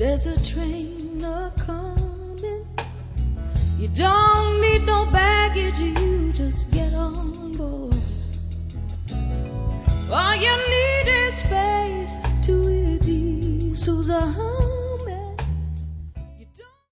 There's a train a-comin'. You don't need no bag.